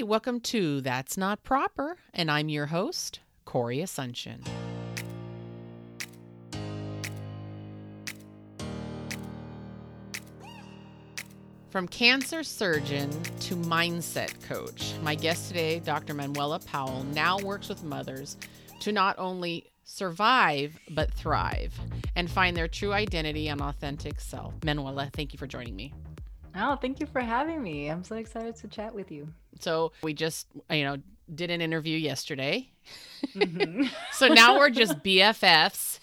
welcome to That's Not Proper, and I'm your host, Corey Asuncion. From cancer surgeon to mindset coach, my guest today, Dr. Manuela Powell, now works with mothers to not only survive, but thrive and find their true identity and authentic self. Manuela, thank you for joining me. Oh, thank you for having me. I'm so excited to chat with you. So we just, did an interview yesterday. Mm-hmm. So now we're just BFFs.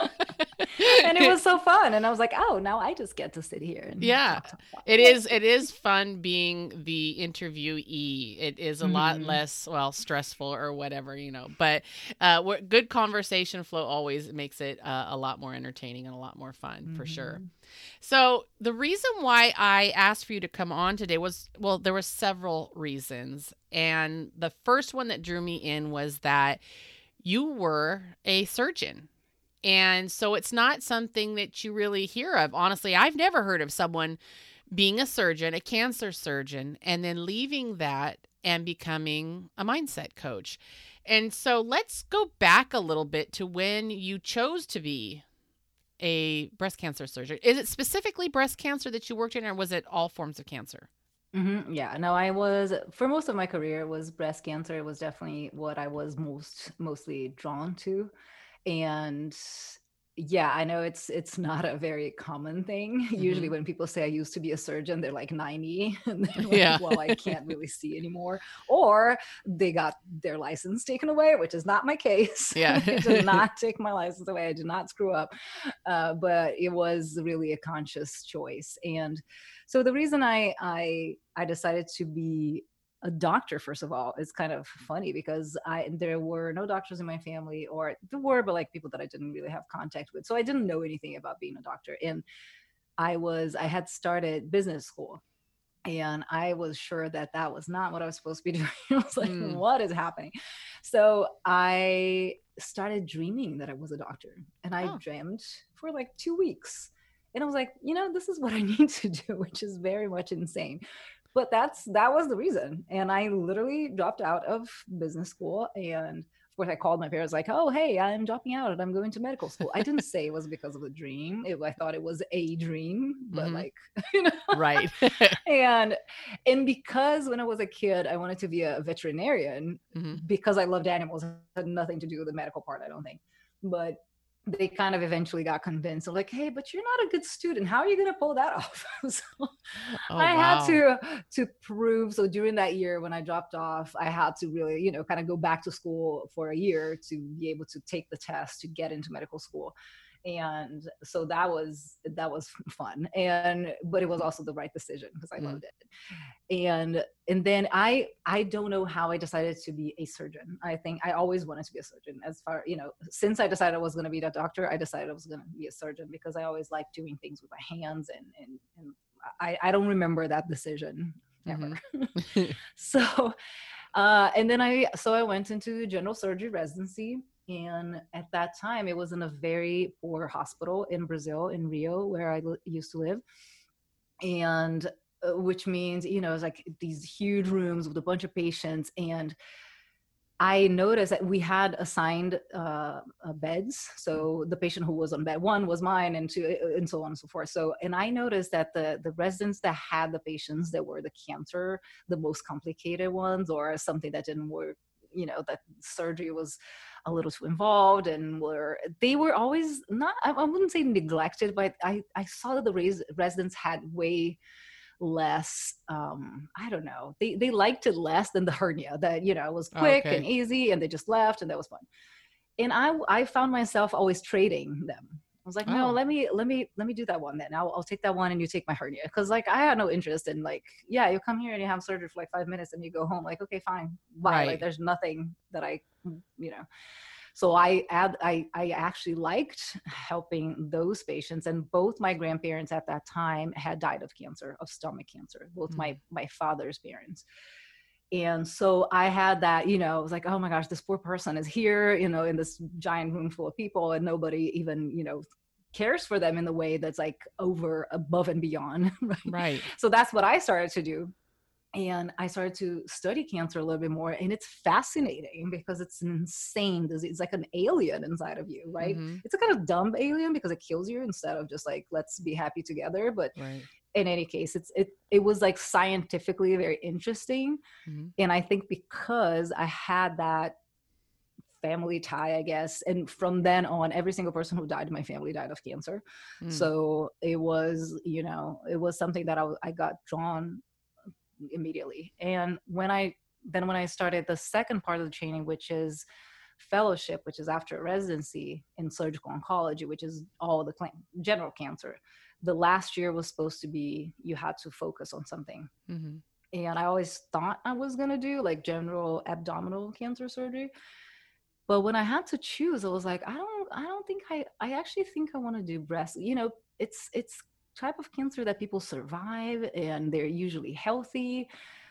And it was so fun. And I was like, oh, now I just get to sit here. And talk. It is fun being the interviewee. It is a lot less, stressful or whatever, but good conversation flow always makes it a lot more entertaining and a lot more fun for sure. So the reason why I asked for you to come on today was, there were several reasons. And the first one that drew me in was that you were a surgeon. And so it's not something that you really hear of. Honestly, I've never heard of someone being a surgeon, a cancer surgeon, and then leaving that and becoming a mindset coach. And so let's go back a little bit to when you chose to be a breast cancer surgeon. Is it specifically breast cancer that you worked in, or was it all forms of cancer? Mm-hmm. Yeah, no, I was, for most of my career, was breast cancer. It was definitely what I was mostly drawn to. And yeah, I know it's not a very common thing. Usually when people say I used to be a surgeon, they're like 90 and they're like, well, I can't really see anymore. Or they got their license taken away, which is not my case. Yeah. I did not take my license away. I did not screw up. But it was really a conscious choice. And so the reason I decided to be a doctor, first of all, is kind of funny because there were no doctors in my family, or there were, but like people that I didn't really have contact with. So I didn't know anything about being a doctor. And I had started business school, and I was sure that was not what I was supposed to be doing. I was like, what is happening? So I started dreaming that I was a doctor, and I dreamed for like 2 weeks. And I was like, this is what I need to do, which is very much insane. But that was the reason. And I literally dropped out of business school. And of course I called my parents like, oh, hey, I'm dropping out and I'm going to medical school. I didn't say it was because of a dream. I thought it was a dream, but Right. and because when I was a kid, I wanted to be a veterinarian because I loved animals. It had nothing to do with the medical part, I don't think. But they kind of eventually got convinced of like, hey, but you're not a good student. How are you going to pull that off? So I had to prove. So during that year when I dropped off, I had to really, kind of go back to school for a year to be able to take the test to get into medical school. And so that was fun. But it was also the right decision because I loved it. And then I don't know how I decided to be a surgeon. I think I always wanted to be a surgeon. As far, since I decided I was going to be a doctor, I decided I was going to be a surgeon because I always liked doing things with my hands. And I don't remember that decision ever. So, and then I went into general surgery residency. And at that time, it was in a very poor hospital in Brazil, in Rio, where I used to live. And which means, it was like these huge rooms with a bunch of patients. And I noticed that we had assigned beds. So the patient who was on bed 1 was mine, and 2, and so on and so forth. So, and I noticed that the residents that had the patients that were the cancer, the most complicated ones, or something that didn't work, that surgery was a little too involved, and they were always not, I wouldn't say neglected, but I saw that the residents had way less, I don't know, they liked it less than the hernia that, it was quick and easy, and they just left, and that was fun. And I found myself always trading them. I was like, no, let me do that one then. I'll take that one and you take my hernia. Cause like, I had no interest in like, yeah, you come here and you have surgery for like 5 minutes and you go home. Like, okay, fine. Bye. Right. Like there's nothing that so I actually liked helping those patients. And both my grandparents at that time had died of cancer, of stomach cancer, both my father's parents. And so I had that, I was like, oh my gosh, this poor person is here, in this giant room full of people, and nobody even, cares for them in the way that's like above and beyond. Right. So that's what I started to do. And I started to study cancer a little bit more, and it's fascinating because it's an insane disease. It's like an alien inside of you, right? Mm-hmm. It's a kind of dumb alien because it kills you instead of just like, let's be happy together. But Right. in any case, it was like scientifically very interesting. Mm-hmm. And I think because I had that family tie, I guess, and from then on, every single person who died in my family died of cancer. So it was, it was something that I got drawn immediately. And when I started the second part of the training, which is fellowship, which is after residency in surgical oncology, which is all the general cancer, the last year was supposed to be, you had to focus on something. Mm-hmm. And I always thought I was going to do like general abdominal cancer surgery. But when I had to choose, I was like, I don't think I actually think I want to do breast. It's type of cancer that people survive and they're usually healthy.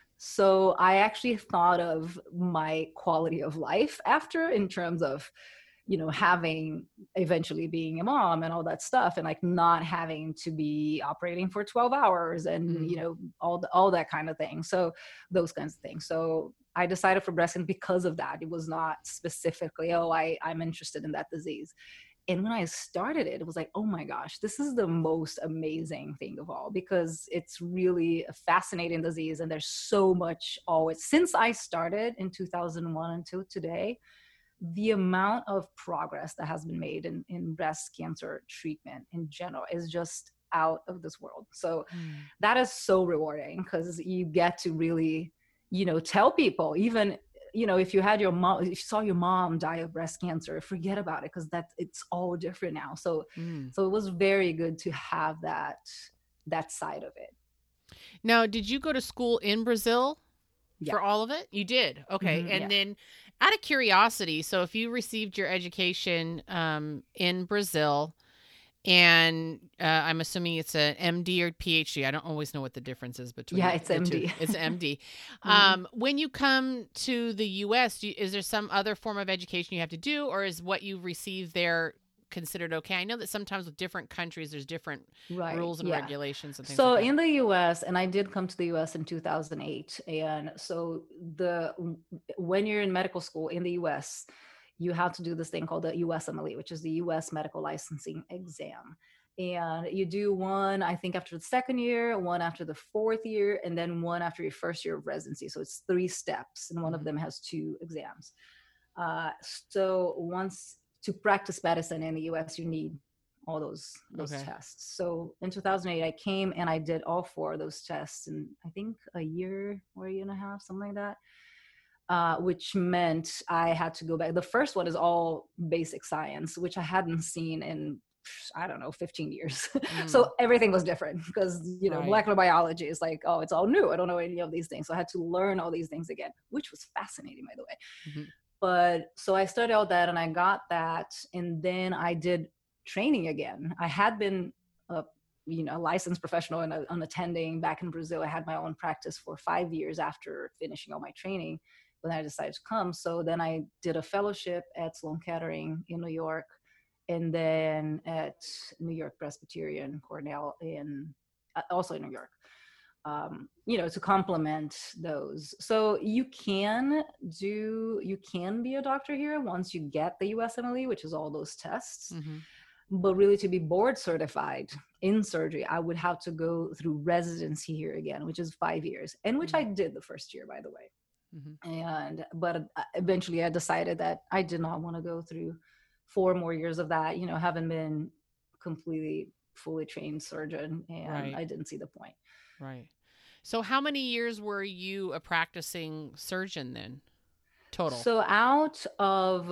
So I actually thought of my quality of life after, in terms of, having, eventually being a mom and all that stuff, and like not having to be operating for 12 hours and, all that kind of thing. So those kinds of things. So I decided for breast cancer because of that. It was not specifically, I'm interested in that disease. And when I started it, it was like, oh my gosh, this is the most amazing thing of all, because it's really a fascinating disease. And there's so much always, since I started in 2001 until today, the amount of progress that has been made in breast cancer treatment in general is just out of this world. So that is so rewarding, because you get to really, tell people, even, if you had your mom, if you saw your mom die of breast cancer, forget about it, because it's all different now. So so it was very good to have that side of it. Now, did you go to school in Brazil Yeah. for all of it? You did. Okay. And then out of curiosity, so if you received your education in Brazil, and I'm assuming it's an MD or PhD. I don't always know what the difference is between. Yeah, it's MD. It's MD. When you come to the U.S., is there some other form of education you have to do, or is what you receive there considered okay? I know that sometimes with different countries, there's different rules and regulations and things so like that. In the U.S., and I did come to the U.S. in 2008, and so when you're in medical school in the U.S., you have to do this thing called the USMLE, which is the U.S. Medical Licensing Exam. And you do one, I think, after the second year, one after the fourth year, and then one after your first year of residency. So it's 3 steps, and one of them has 2 exams. So once to practice medicine in the US, you need all those tests. So in 2008, I came and I did all 4 of those tests in, I think, a year or a year and a half, something like that. Which meant I had to go back. The first one is all basic science, which I hadn't seen in, I don't know, 15 years. So everything was different because, molecular biology is like, oh, it's all new. I don't know any of these things. So I had to learn all these things again, which was fascinating, by the way. But so I studied all that and I got that. And then I did training again. I had been a licensed professional and an attending back in Brazil. I had my own practice for 5 years after finishing all my training, when I decided to come. So then I did a fellowship at Sloan Kettering in New York, and then at New York Presbyterian, Cornell, also in New York, to complement those. So you can be a doctor here once you get the USMLE, which is all those tests. But really, to be board certified in surgery, I would have to go through residency here again, which is 5 years, and which I did the first year, by the way. But eventually I decided that I did not want to go through 4 more years of that, having been completely fully trained surgeon, and I didn't see the point. Right. So how many years were you a practicing surgeon then, total? So out of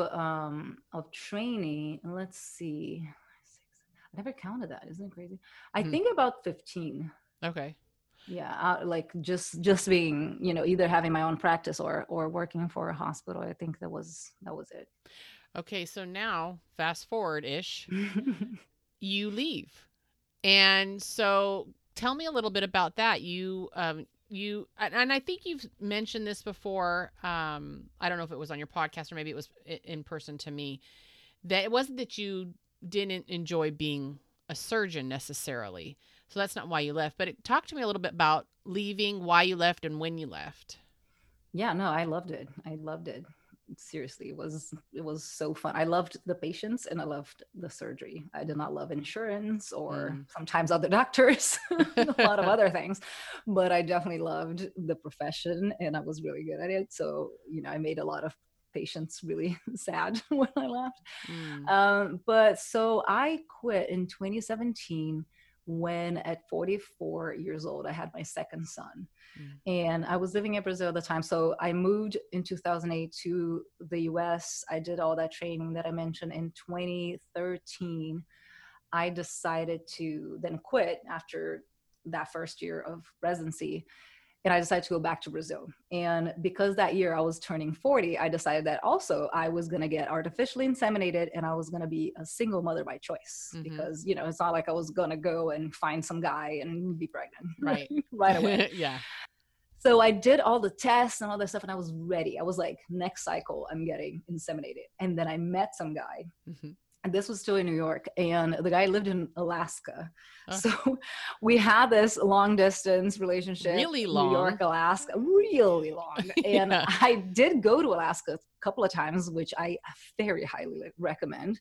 training, let's see, I never counted that. Isn't it crazy? I think about 15. Okay. Yeah, like just being, either having my own practice or working for a hospital. I think that was it. Okay, so now fast forward-ish, you leave. And so tell me a little bit about that. You and I think you've mentioned this before. I don't know if it was on your podcast or maybe it was in person to me, that it wasn't that you didn't enjoy being a surgeon necessarily. So that's not why you left. But talk to me a little bit about leaving, why you left, and when you left. Yeah, no, I loved it. I loved it. Seriously, it was so fun. I loved the patients and I loved the surgery. I did not love insurance or sometimes other doctors, a lot of other things, but I definitely loved the profession and I was really good at it. So, I made a lot of patients really sad when I left. But so I quit in 2017 when at 44 years old, I had my second son. And I was living in Brazil at the time. So I moved in 2008 to the US. I did all that training that I mentioned. In 2013, I decided to then quit after that first year of residency. And I decided to go back to Brazil. And because that year I was turning 40, I decided that also I was going to get artificially inseminated and I was going to be a single mother by choice. Because, it's not like I was going to go and find some guy and be pregnant right away. Yeah. So I did all the tests and all that stuff and I was ready. I was like, next cycle, I'm getting inseminated. And then I met some guy. And this was still in New York. And the guy lived in Alaska. So we had this long distance relationship. Really long. New York, Alaska, really long. And I did go to Alaska a couple of times, which I very highly recommend.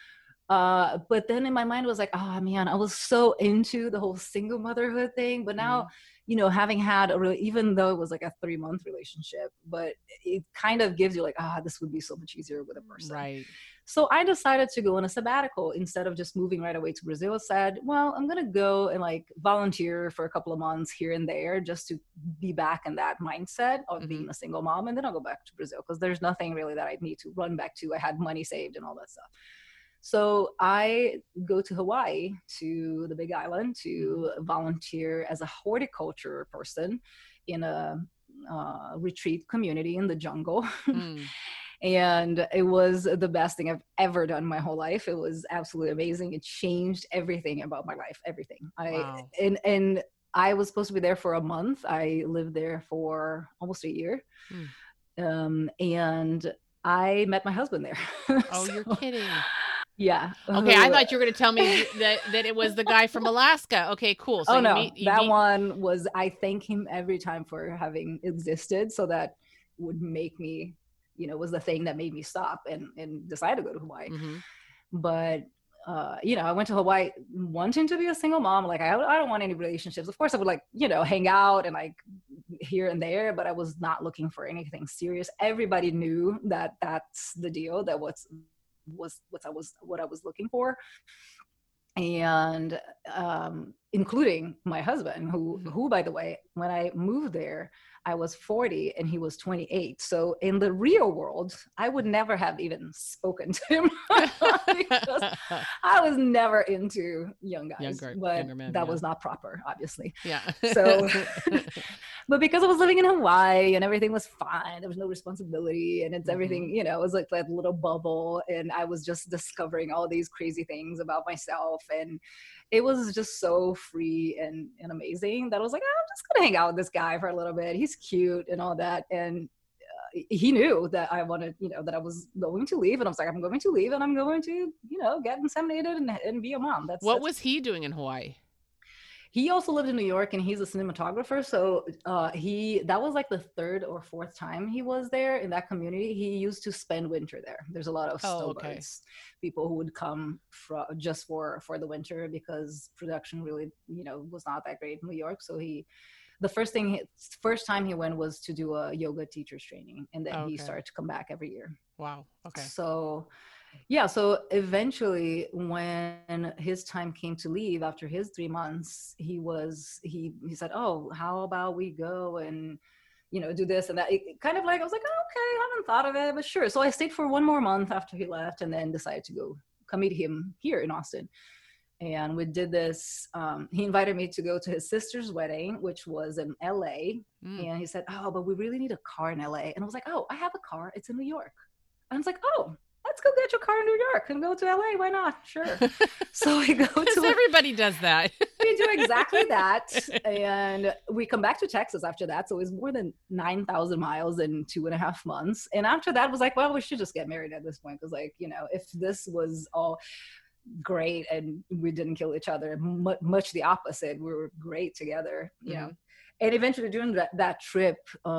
But then in my mind, it was like, oh man, I was so into the whole single motherhood thing. But now, having had even though it was like a 3-month relationship, but it kind of gives you like, this would be so much easier with a person. Right. So I decided to go on a sabbatical instead of just moving right away to Brazil. I said, well, I'm going to go and like volunteer for a couple of months here and there just to be back in that mindset of being a single mom. And then I'll go back to Brazil because there's nothing really that I need to run back to. I had money saved and all that stuff. So I go to Hawaii, to the Big Island, to volunteer as a horticulture person in a retreat community in the jungle. And it was the best thing I've ever done my whole life. It was absolutely amazing. It changed everything about my life, everything. Wow. And I was supposed to be there for a month. I lived there for almost a year. And I met my husband there. Oh, So, you're kidding. Yeah. Okay, I thought you were going to tell me that it was the guy from Alaska. Okay, cool. So one was, I thank him every time for having existed. So that would make me, was the thing that made me stop and decide to go to Hawaii. But, I went to Hawaii wanting to be a single mom. Like, I don't want any relationships. Of course I would like, hang out and like here and there, but I was not looking for anything serious. Everybody knew that that's the deal, that what I was looking for. And including my husband, who, by the way, when I moved there, I was 40 and he was 28. So in the real world, I would never have even spoken to him because I was never into young guys, younger men, that was not proper, obviously. Yeah. So, but because I was living in Hawaii and everything was fine, there was no responsibility and it's everything, it was like that little bubble. And I was just discovering all these crazy things about myself. And it was just so free and amazing that I was like, I'm just going to hang out with this guy for a little bit. He's cute and all that. And he knew that I wanted, that I was going to leave. And I was like, I'm going to leave and I'm going to, get inseminated and be a mom. What was he doing in Hawaii? He also lived in New York and he's a cinematographer. So that was like the 3rd or 4th time he was there in that community. He used to spend winter there. There's a lot of snowbirds, people who would come just for the winter because production really, was not that great in New York. So the first time he went was to do a yoga teacher's training. And then he started to come back every year. Wow. Okay. So yeah. So eventually when his time came to leave after his 3 months, he said, oh, how about we go and, do this and that. It kind of like, I was like, oh, okay, I haven't thought of it, but sure. So I stayed for 1 more month after he left and then decided to come meet him here in Austin. And we did this. He invited me to go to his sister's wedding, which was in LA. And he said, oh, but we really need a car in LA. And I was like, oh, I have a car. It's in New York. And I was like, oh, let's go get your car in New York and go to LA. Why not? Sure. So we go to everybody does that. We do exactly that. And we come back to Texas after that. So it was more than 9,000 miles in 2.5 months. And after that was like, well, we should just get married at this point. Cause like, if this was all, great, and we didn't kill each other. Much the opposite. We were great together, you know. And eventually during that trip,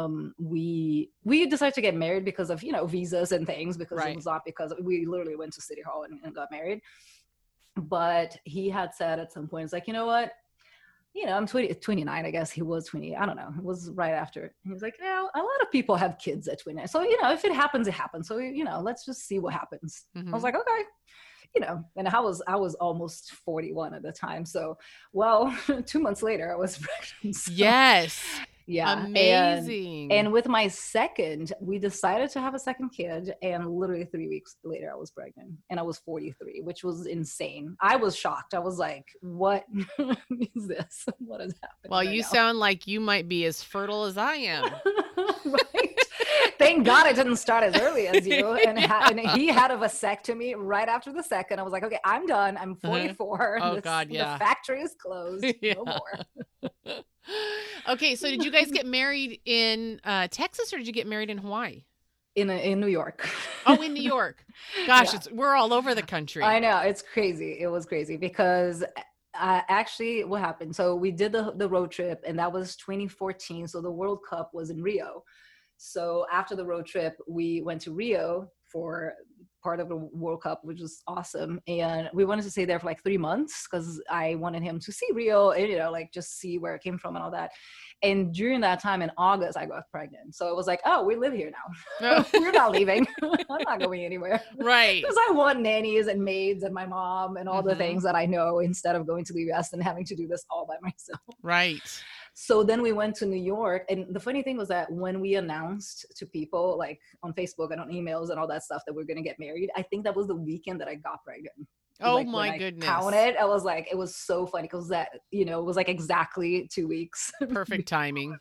we decided to get married because of, you know, visas and things, because it was not because we literally went to City Hall and got married. But he had said at some point, it's like, you know what, you know, I'm 29, I guess he was 20. I don't know. It was right after. He was like, you know, a lot of people have kids at 29. So, you know, if it happens, it happens. So, you know, let's just see what happens. I was like, okay. You know, and I was almost 41 at the time. So, well, 2 months later, I was pregnant. So, yes. Yeah. Amazing. And with my second, we decided to have a second kid. And literally 3 weeks later, I was pregnant. And I was 43, which was insane. I was shocked. I was like, what is this? What has happened? Well, you sound like you might be as fertile as I am. Right. Thank God I didn't start as early as you. And he had a vasectomy right after the second. I was like, okay, I'm done. I'm 44. Oh, God, yeah. The factory is closed. No more. Okay, so did you guys get married in Texas, or did you get married in Hawaii? In New York. Oh, in New York. Gosh, we're all over the country. I know. It's crazy. It was crazy because actually what happened? So we did the road trip, and that was 2014. So the World Cup was in Rio. So after the road trip, we went to Rio for part of the World Cup, which was awesome. And we wanted to stay there for like 3 months because I wanted him to see Rio and, you know, like just see where it came from and all that. And during that time in August, I got pregnant. So it was like, oh, we live here now. We're not leaving. I'm not going anywhere. Right. Because I want nannies and maids and my mom and all the things that I know, instead of going to the US and having to do this all by myself. Right. So then we went to New York. And the funny thing was that when we announced to people, like on Facebook and on emails and all that stuff, that we're going to get married, I think that was the weekend that I got pregnant. Oh, like, my goodness. Counted, I was like, it was so funny because that, you know, it was like exactly 2 weeks. Perfect timing.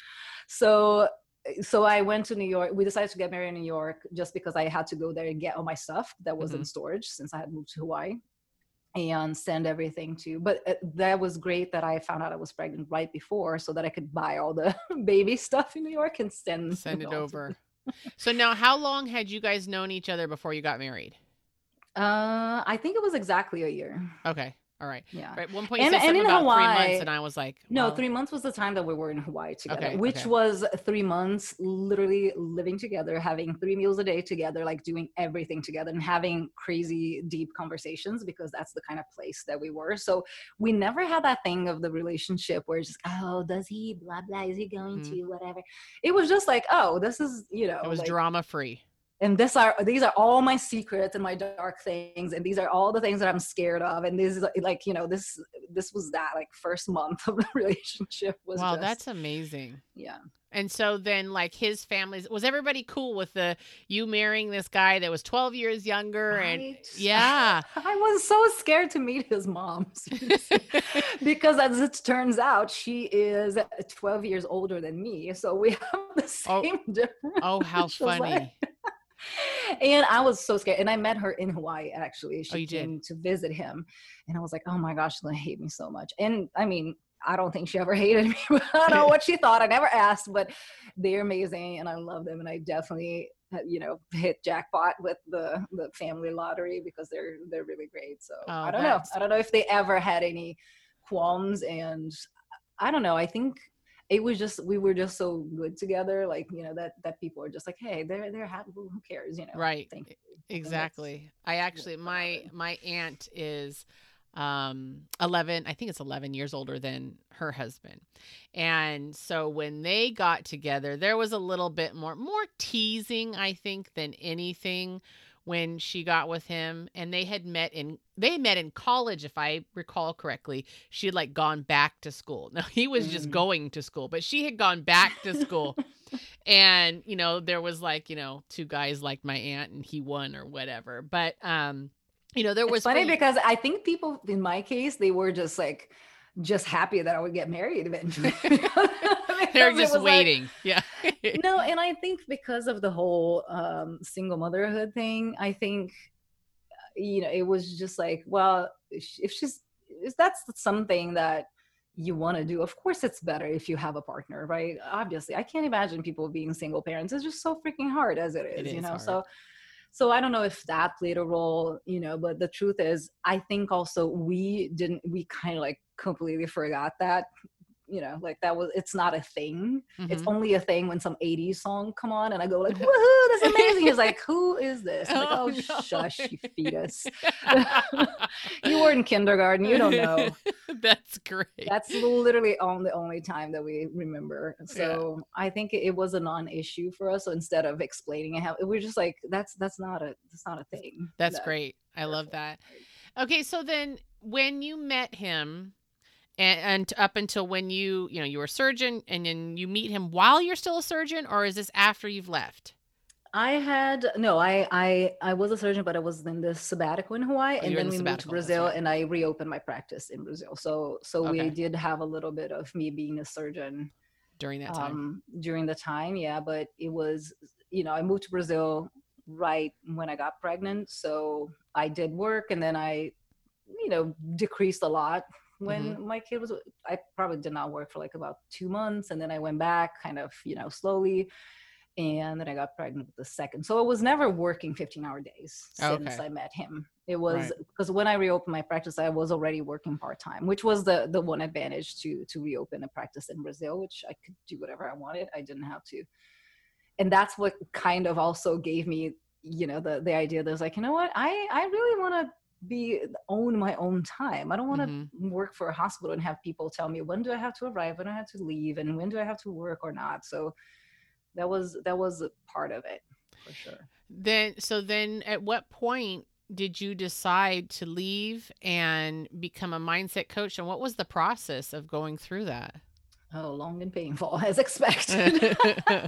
So I went to New York. We decided to get married in New York just because I had to go there and get all my stuff that was in storage since I had moved to Hawaii, and send everything to, but that was great that I found out I was pregnant right before so that I could buy all the baby stuff in New York and send it over. So now, how long had you guys known each other before you got married? I think it was exactly a year. Okay. All right. Yeah. Right. At one point you said something about Hawaii, 3 months, and I was like, well. No, 3 months was the time that we were in Hawaii together, which okay. was 3 months literally living together, having 3 meals a day together, like doing everything together and having crazy deep conversations, because that's the kind of place that we were. So we never had that thing of the relationship where it's just, oh, does he blah, blah, is he going to whatever. It was just like, oh, this is, you know. It was like, drama free. And these are all my secrets and my dark things, and these are all the things that I'm scared of. And this is like, you know, this was that like first month of the relationship was. Wow, that's amazing. Yeah. And so then, like, his family, was everybody cool with you marrying this guy that was 12 years younger? Right. And yeah, I was so scared to meet his mom because as it turns out, she is 12 years older than me. So we have the same difference. Oh, how funny. And I was so scared. And I met her in Hawaii, actually. She came to visit him. And I was like, oh my gosh, she's going to hate me so much. And I mean, I don't think she ever hated me. But I don't know what she thought. I never asked, but they're amazing. And I love them. And I definitely, you know, hit jackpot with the family lottery because they're really great. So I don't know. I don't know if they ever had any qualms. And I don't know. I think it was just, we were just so good together. Like, you know, that people are just like, hey, they're happy. Who cares? You know? Right. Exactly. I actually, my aunt is 11, I think it's 11 years older than her husband. And so when they got together, there was a little bit more teasing, I think, than anything when she got with him. And they met in college, if I recall correctly. She had like gone back to school. Now he was just going to school, but she had gone back to school. And, you know, there was like, you know, 2 guys like my aunt and he won or whatever. But, you know, there was funny because I think people in my case, they were just happy that I would get married eventually. They're just waiting. Like, yeah. No, and I think because of the whole single motherhood thing, I think, you know, it was just like, well, if that's something that you want to do, of course it's better if you have a partner, right? Obviously, I can't imagine people being single parents. It's just so freaking hard as it is, you know? Hard. So I don't know if that played a role, but the truth is, I think also we kind of like completely forgot that, like it's not a thing. It's only a thing when some 80s song come on and I go like, woohoo, that's amazing. It's like, who is this? I'm like, oh no. Shush, you fetus. You were in kindergarten, you don't know. That's great. That's literally the only time that we remember. So I think it was a non-issue for us. So instead of explaining it, we're just like, that's not a thing. That's great. I love that. Okay, so then when you met him, and up until when you were a surgeon, and then you meet him while you're still a surgeon, or is this after you've left? I was a surgeon, but I was in the sabbatical in Hawaii, and then we moved to Brazil, and I reopened my practice in Brazil. So we did have a little bit of me being a surgeon during that time. Yeah, but it was, I moved to Brazil right when I got pregnant, so I did work, and then I, decreased a lot. When my kid I probably did not work for like about 2 months, and then I went back kind of, slowly, and then I got pregnant with the second. So I was never working 15-hour days since I met him. It was because when I reopened my practice, I was already working part-time, which was the one advantage to reopen a practice in Brazil, which I could do whatever I wanted. I didn't have to. And that's what kind of also gave me, the idea that I was like, you know what, I really want to own my own time. I don't want to work for a hospital and have people tell me when do I have to arrive, when do I have to leave, and when do I have to work or not. So that was a part of it for sure. Then at what point did you decide to leave and become a mindset coach, and what was the process of going through that? Oh, long and painful as expected.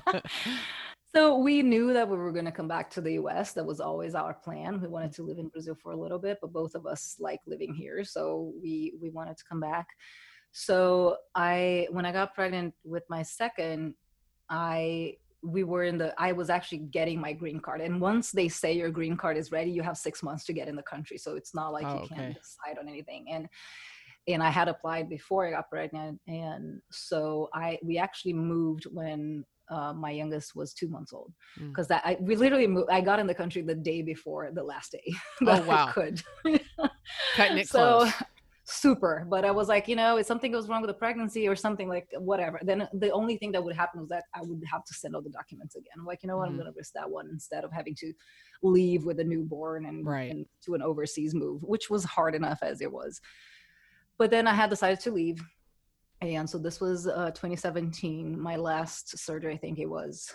So we knew that we were going to come back to the US. That was always our plan. We wanted to live in Brazil for a little bit, but both of us like living here. So we wanted to come back. So when I got pregnant with my second, I was actually getting my green card. And once they say your green card is ready, you have 6 months to get in the country. So it's not like you can't decide on anything. And I had applied before I got pregnant. And so we actually moved when my youngest was 2 months old, because we literally moved. I got in the country the day before the last day that I could. Cutting it close. Super. But I was like, if something goes wrong with the pregnancy or something, like whatever, then the only thing that would happen was that I would have to send all the documents again. I'm like, what, I'm going to risk that one instead of having to leave with a newborn and to an overseas move, which was hard enough as it was. But then I had decided to leave. And so this was 2017, my last surgery. I think it was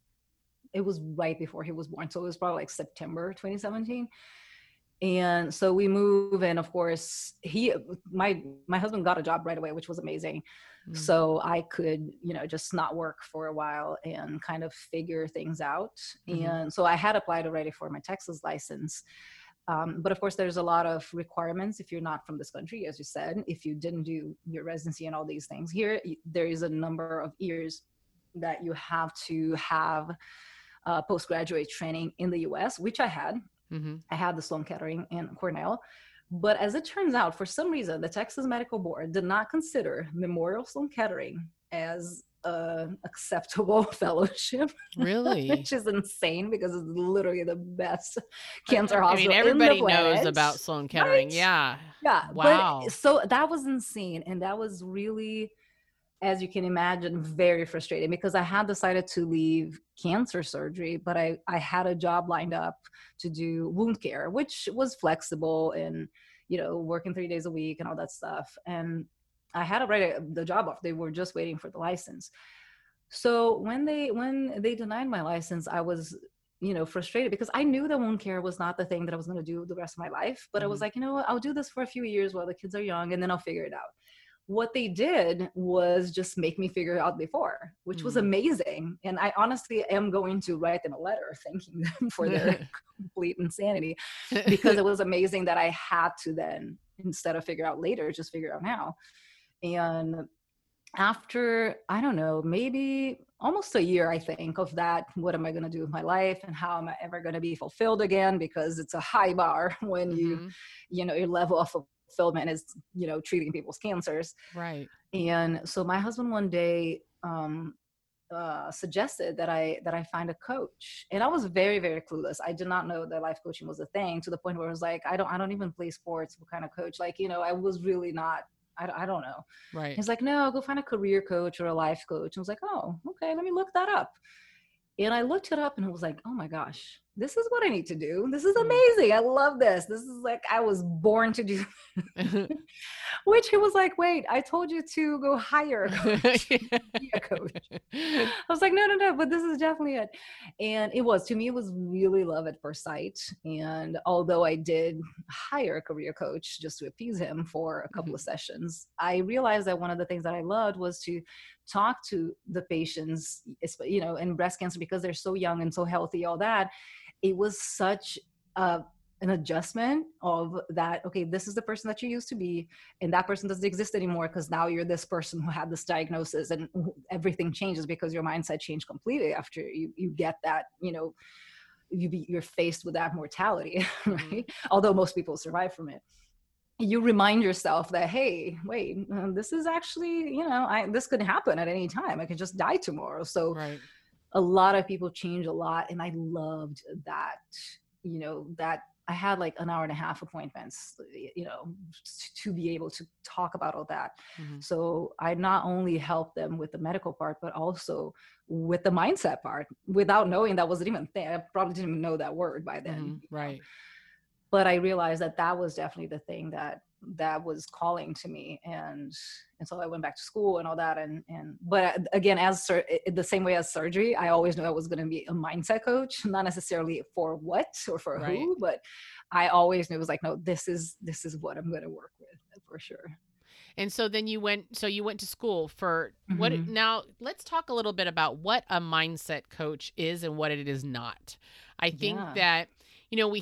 right before he was born. So it was probably like September 2017. And so we move, and of course my husband got a job right away, which was amazing. So I could, just not work for a while and kind of figure things out. And so I had applied already for my Texas license. But of course, there's a lot of requirements if you're not from this country, as you said. If you didn't do your residency and all these things here, there is a number of years that you have to have postgraduate training in the US, which I had. I had the Sloan Kettering and Cornell. But as it turns out, for some reason, the Texas Medical Board did not consider Memorial Sloan Kettering as acceptable fellowship. Really? Which is insane, because it's literally the best cancer hospital. Everybody knows about Sloan Kettering. Right? Yeah. Wow. But, so that was insane. And that was really, as you can imagine, very frustrating, because I had decided to leave cancer surgery, but I had a job lined up to do wound care, which was flexible and, working 3 days a week and all that stuff. And I had already the job off. They were just waiting for the license. So when they denied my license, I was, frustrated, because I knew that wound care was not the thing that I was going to do the rest of my life. But I was like, I'll do this for a few years while the kids are young, and then I'll figure it out. What they did was just make me figure it out before, which was amazing. And I honestly am going to write them a letter thanking them for their complete insanity, because it was amazing that I had to then, instead of figure out later, just figure out now. And after, I don't know, maybe almost a year, I think, of that, what am I going to do with my life, and how am I ever going to be fulfilled again? Because it's a high bar when your level of fulfillment is, treating people's cancers. Right. And so my husband one day suggested that I find a coach, and I was very, very clueless. I did not know that life coaching was a thing, to the point where I was like, I don't even play sports. What kind of coach? Like, I was really not. I don't know. Right. He's like, no, go find a career coach or a life coach. I was like, oh, okay, let me look that up. And I looked it up and I was like, oh my gosh, this is what I need to do. This is amazing. I love this. This is like, I was born to do. Which he was like, wait, I told you to go hire a coach. Be a coach. I was like, no, but this is definitely it. And to me, it was really love at first sight. And although I did hire a career coach just to appease him for a couple of sessions, I realized that one of the things that I loved was to talk to the patients, in breast cancer, because they're so young and so healthy, all that. It was such an adjustment of that. Okay, this is the person that you used to be, and that person doesn't exist anymore, because now you're this person who had this diagnosis, and everything changes because your mindset changed completely after you get that, you're faced with that mortality, right? Although most people survive from it. You remind yourself that, hey, wait, this is actually, this could happen at any time. I could just die tomorrow. So right. A lot of people change a lot. And I loved that, that I had like an hour and a half appointments, to be able to talk about all that. So I not only helped them with the medical part, but also with the mindset part, without knowing that wasn't even there. I probably didn't even know that word by then. Right. But I realized that was definitely the thing that was calling to me. And so I went back to school and all that. But again, the same way as surgery, I always knew I was going to be a mindset coach, not necessarily for what or for right. who, but I always knew it was like, no, this is what I'm going to work with for sure. And so then you went to school for what? Now let's talk a little bit about what a mindset coach is and what it is not. I think that, we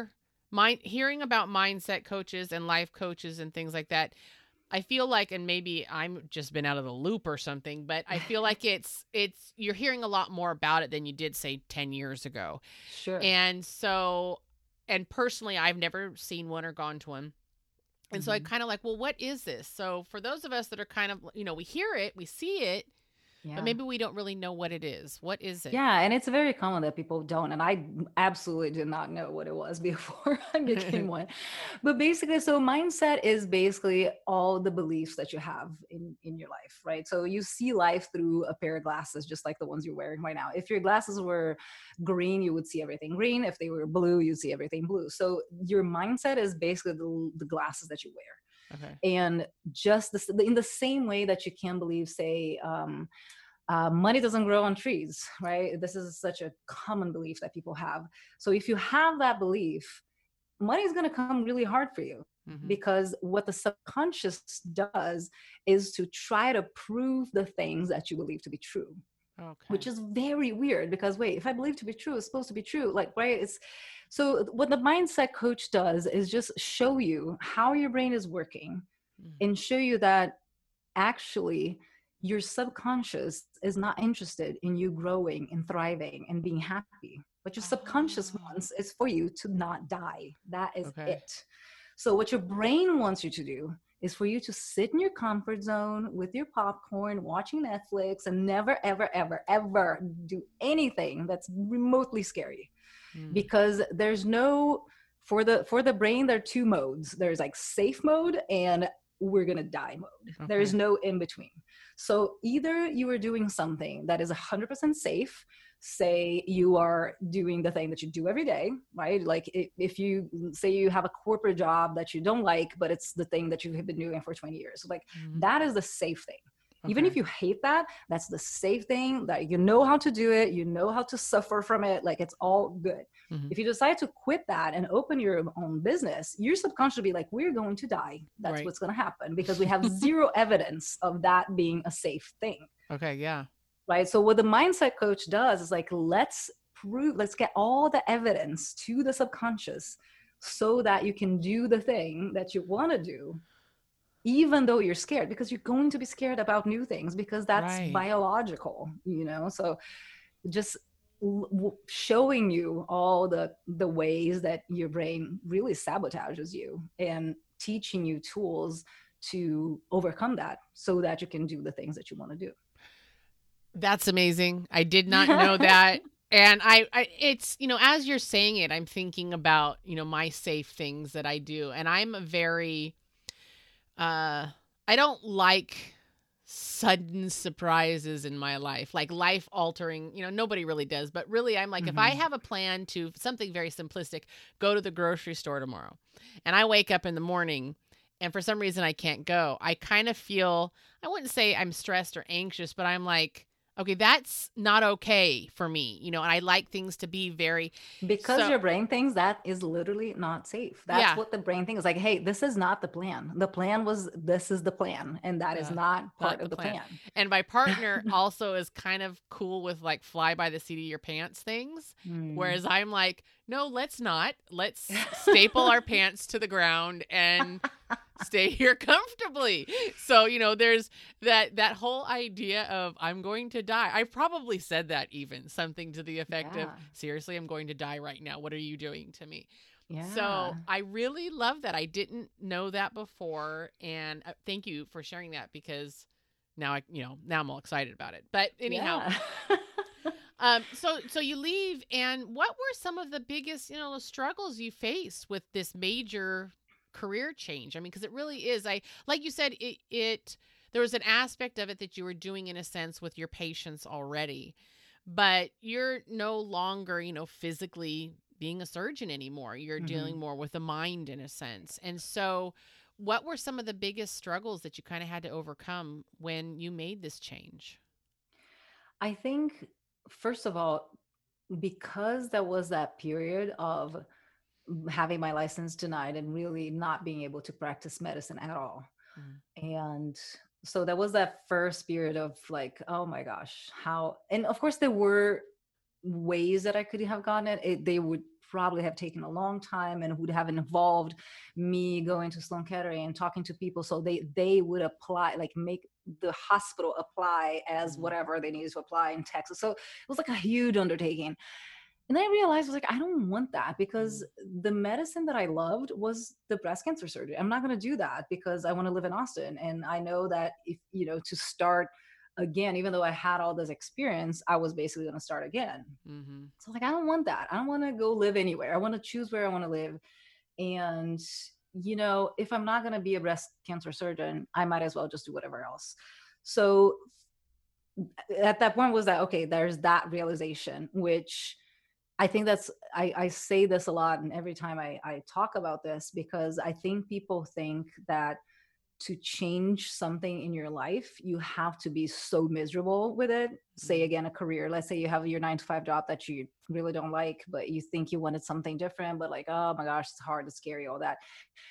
hearing about mindset coaches and life coaches and things like that, I feel like, and maybe I'm just been out of the loop or something, but I feel like it's you're hearing a lot more about it than you did, say, 10 years ago. Sure. And personally, I've never seen one or gone to one. And so I kind of like, well, what is this? So for those of us that are kind of, we hear it, we see it, but maybe we don't really know what it is. What is it? Yeah. And it's very common that people don't. And I absolutely did not know what it was before I became one. But basically, so mindset is basically all the beliefs that you have in your life, right? So you see life through a pair of glasses, just like the ones you're wearing right now. If your glasses were green, you would see everything green. If they were blue, you'd see everything blue. So your mindset is basically the glasses that you wear. Okay. And just in the same way that you can believe, say, money doesn't grow on trees, right? This is such a common belief that people have. So if you have that belief, money is going to come really hard for you, because what the subconscious does is to try to prove the things that you believe to be true. Okay. Which is very weird, because wait, if I believe to be true, it's supposed to be true. Like, right? So what the mindset coach does is just show you how your brain is working and show you that actually your subconscious is not interested in you growing and thriving and being happy. What your subconscious wants is for you to not die. That is it. So what your brain wants you to do is for you to sit in your comfort zone with your popcorn, watching Netflix, and never, ever, ever, ever do anything that's remotely scary. Because there's for the brain, there are two modes. There's like safe mode and we're going to die mode. There is no in between. So either you are doing something that is 100% safe, say you are doing the thing that you do every day, right? Like if you say you have a corporate job that you don't like, but it's the thing that you have been doing for 20 years. Like that is the safe thing. Even if you hate that, that's the safe thing, that you know how to do it. You know how to suffer from it. Like it's all good. If you decide to quit that and open your own business, your subconscious will be like, we're going to die. That's what's going to happen, because we have zero evidence of that being a safe thing. Okay. Yeah. Right. So what the mindset coach does is like, let's get all the evidence to the subconscious so that you can do the thing that you want to do, even though you're scared, because you're going to be scared about new things, because that's biological, so just showing you all the ways that your brain really sabotages you and teaching you tools to overcome that so that you can do the things that you want to do. That's amazing. I did not know that. And it's, as you're saying it, I'm thinking about, my safe things that I do. And I'm a very, I don't like sudden surprises in my life, like life altering, nobody really does. But really, I'm like, if I have a plan to something very simplistic, go to the grocery store tomorrow, and I wake up in the morning and for some reason I can't go, I kind of feel, I wouldn't say I'm stressed or anxious, but I'm like, okay, that's not okay for me, and I like things to be very. Because your brain thinks that is literally not safe. That's what the brain thinks. Like, hey, this is not the plan. The plan was, this is the plan. And that is not part of the plan. And my partner also is kind of cool with like fly by the seat of your pants things. Whereas I'm like, no, let's not. Let's staple our pants to the ground and stay here comfortably. So, there's that whole idea of I'm going to die. I probably said that, even something to the effect of, seriously, I'm going to die right now. What are you doing to me? Yeah. So I really love that. I didn't know that before. And thank you for sharing that, because now now I'm all excited about it. But anyhow, so you leave, and what were some of the biggest, struggles you faced with this major career change? I mean, because it really is, like you said, there was an aspect of it that you were doing in a sense with your patients already, but you're no longer, physically being a surgeon anymore. You're dealing more with the mind in a sense. And so what were some of the biggest struggles that you kind of had to overcome when you made this change? I think, first of all, because there was that period of having my license denied and really not being able to practice medicine at all. And so there was that first period of like, oh my gosh, how, and of course there were ways that I could have gotten it. They would probably have taken a long time and would have involved me going to Sloan Kettering and talking to people. So they would apply, like make the hospital apply as whatever they needed to apply in Texas. So it was like a huge undertaking. And then I realized, I was like, I don't want that, because the medicine that I loved was the breast cancer surgery. I'm not going to do that because I want to live in Austin. And I know that if, to start again, even though I had all this experience, I was basically going to start again. So like, I don't want that. I don't want to go live anywhere. I want to choose where I want to live. And, if I'm not going to be a breast cancer surgeon, I might as well just do whatever else. So at that point was that, okay, there's that realization, which I think I say this a lot, and every time I talk about this, because I think people think that to change something in your life, you have to be so miserable with it. Say again, a career. Let's say you have your 9-to-5 job that you really don't like, but you think you wanted something different, but like, oh my gosh, it's hard, it's scary, all that.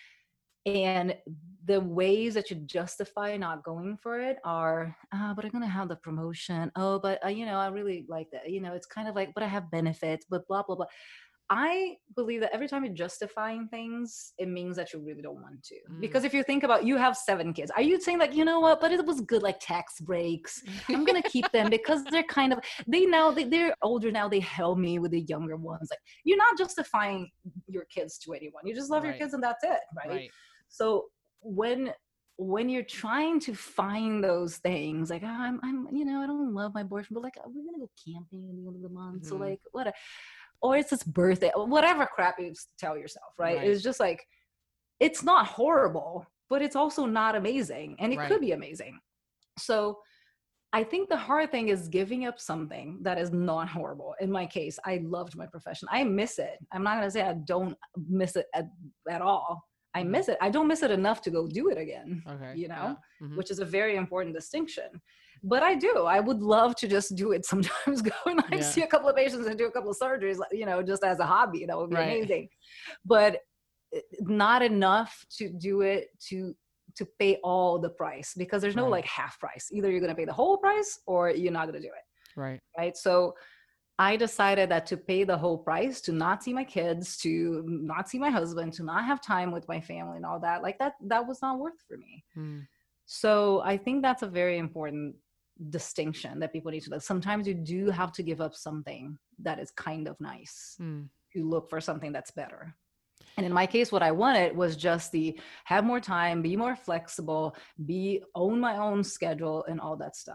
And the ways that you justify not going for it are, but I'm going to have the promotion. Oh, but I really like that. It's kind of like, but I have benefits, but blah, blah, blah. I believe that every time you're justifying things, it means that you really don't want to. Because if you think about, you have 7 kids. Are you saying like, you know what, but it was good, like tax breaks. I'm going to keep them because they're kind of, they're older now. They help me with the younger ones. Like, you're not justifying your kids to anyone. You just love your kids and that's it. Right. So when you're trying to find those things, like, I'm I don't love my boyfriend, but like, we're going to go camping at the end of the month. So like, whatever. Or it's his birthday, whatever crap you tell yourself, right? It's just like, it's not horrible, but it's also not amazing. And it could be amazing. So I think the hard thing is giving up something that is not horrible. In my case, I loved my profession. I miss it. I'm not going to say I don't miss it at all. I miss it. I don't miss it enough to go do it again, which is a very important distinction. But I do. I would love to just do it sometimes, go and see a couple of patients and do a couple of surgeries, just as a hobby. That would be amazing. But not enough to do it to pay all the price, because there's no like half price. Either you're going to pay the whole price or you're not going to do it. Right. So I decided that to pay the whole price, to not see my kids, to not see my husband, to not have time with my family and all that, like that was not worth for me. So I think that's a very important distinction that people need to look. Sometimes you do have to give up something that is kind of nice to look for something that's better. And in my case, what I wanted was just have more time, be more flexible, own my own schedule and all that stuff.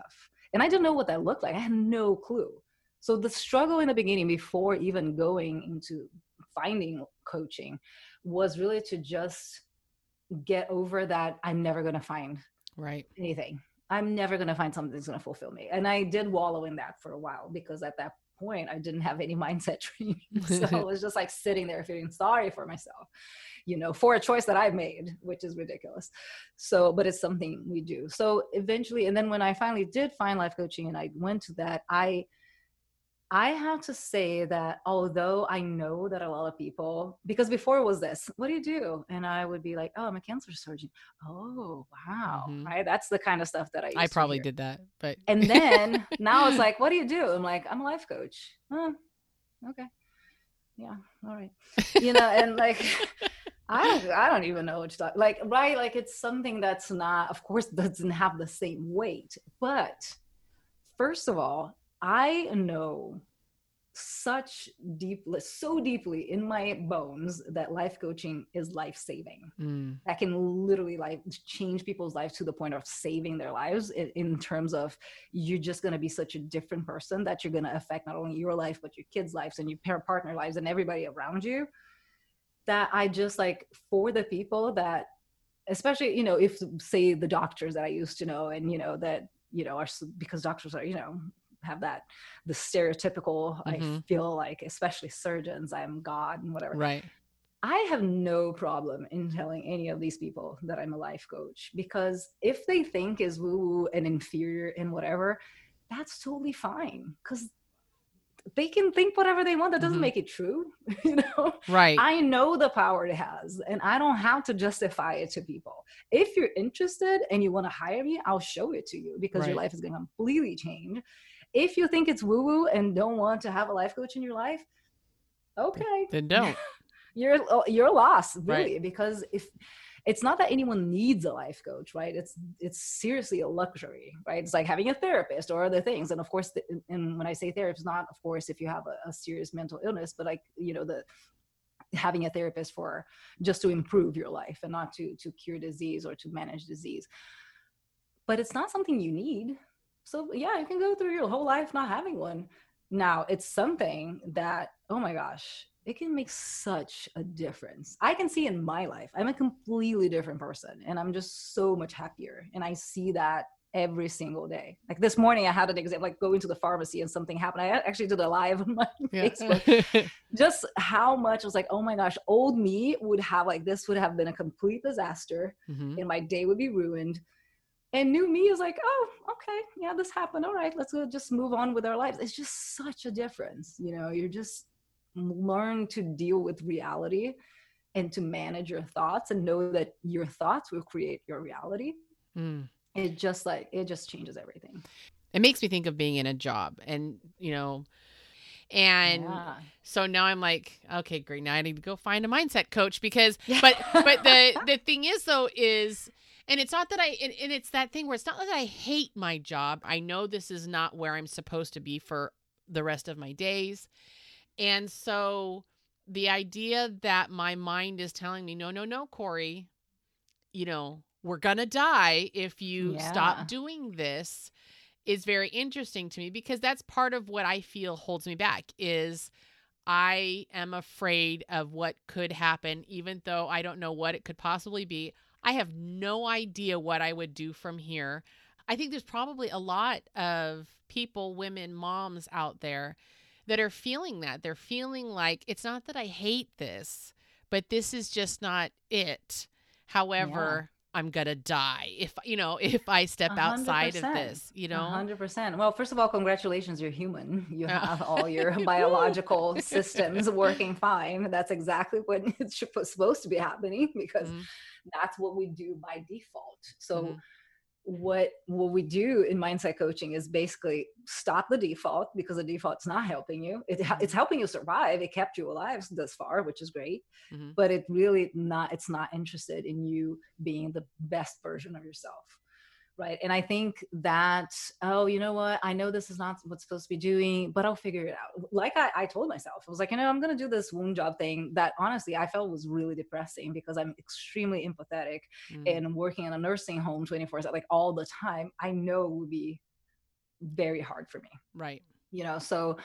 And I didn't know what that looked like. I had no clue. So the struggle in the beginning, before even going into finding coaching, was really to just get over that I'm never going to find anything. I'm never going to find something that's going to fulfill me. And I did wallow in that for a while, because at that point I didn't have any mindset training. So I was just like sitting there feeling sorry for myself, for a choice that I've made, which is ridiculous. So, but it's something we do. So eventually, and then when I finally did find life coaching and I went to that, I have to say that although I know that a lot of people, because before it was this, what do you do? And I would be like, oh, I'm a cancer surgeon. Oh, wow. Right. That's the kind of stuff that I probably did that, but. And then now it's like, what do you do? I'm like, I'm a life coach. Oh, okay. Yeah. All right. And like, I don't even know what to talk, like, right. Like, it's something that's not, of course, doesn't have the same weight, but first of all, I know so deeply in my bones that life coaching is life-saving. That can literally like change people's lives to the point of saving their lives, in terms of you're just going to be such a different person that you're going to affect not only your life, but your kids' lives and your partner lives and everybody around you. That I just like, for the people that, especially, if say the doctors that I used to know and, that, are, because doctors are, have the stereotypical, I feel like, especially surgeons, I'm God and whatever. Right. I have no problem in telling any of these people that I'm a life coach, because if they think is woo-woo and inferior and whatever, that's totally fine, because they can think whatever they want. That doesn't make it true. Right. I know the power it has, and I don't have to justify it to people. If you're interested and you want to hire me, I'll show it to you, because your life is going to completely change. If you think it's woo-woo and don't want to have a life coach in your life, okay, then don't. You're lost, really, because if it's not that anyone needs a life coach, right? It's seriously a luxury, right? It's like having a therapist or other things. And of course, and when I say therapist, not of course if you have a serious mental illness, but like, the having a therapist for just to improve your life and not to cure disease or to manage disease. But it's not something you need. So yeah, you can go through your whole life not having one. Now, it's something that, oh my gosh, it can make such a difference. I can see in my life, I'm a completely different person, and I'm just so much happier. And I see that every single day. Like this morning, I had an example, like going to the pharmacy and something happened. I actually did a live on my Facebook. Just how much I was like, oh my gosh, old me would have like, this would have been a complete disaster and my day would be ruined. And new me is like, oh, okay, yeah, this happened. All right, let's just move on with our lives. It's just such a difference. You're just learn to deal with reality and to manage your thoughts and know that your thoughts will create your reality. It just changes everything. It makes me think of being in a job and, so now I'm like, okay, great. Now I need to go find a mindset coach because, but the thing is though is, and it's not that and it's that thing where it's not that I hate my job. I know this is not where I'm supposed to be for the rest of my days. And so the idea that my mind is telling me, no, Corey, we're going to die if you stop doing this is very interesting to me, because that's part of what I feel holds me back is I am afraid of what could happen, even though I don't know what it could possibly be. I have no idea what I would do from here. I think there's probably a lot of people, women, moms out there that are feeling that. They're feeling like it's not that I hate this, but this is just not it. However, I'm going to die if I step 100%. Outside of this, 100%. Well, first of all, congratulations. You're human. You have all your biological systems working fine. That's exactly what it's supposed to be happening, because that's what we do by default. So what we do in mindset coaching is basically stop the default, because the default's not helping you. It's helping you survive. It kept you alive thus far, which is great, but it's not interested in you being the best version of yourself. Right. And I think that, oh, you know what? I know this is not what's supposed to be doing, but I'll figure it out. Like I told myself, I was like, I'm going to do this wound job thing that honestly I felt was really depressing, because I'm extremely empathetic and working in a nursing home 24/7, like all the time. I know it would be very hard for me. Right. So